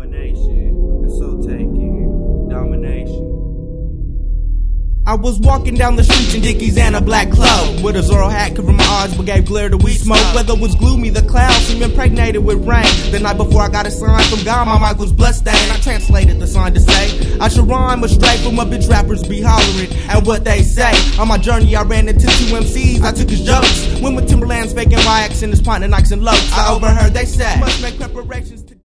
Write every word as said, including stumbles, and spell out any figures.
Domination, that's so taking. Domination. I was walking down the streets in Dickies and a black cloak, with a Zorro hat covering my eyes but gave glare to weed smoke. Weather was gloomy, the clouds seemed impregnated with rain. The night before I got a sign from God, my mic was bloodstained. I translated the sign to say I should rhyme straight from what bitch rappers be hollering and what they say. On my journey I ran into two M Cs, I took his jokes. Went with Timberlands faking Y X and his partner Nikes and Lokes. I overheard they said must make preparations to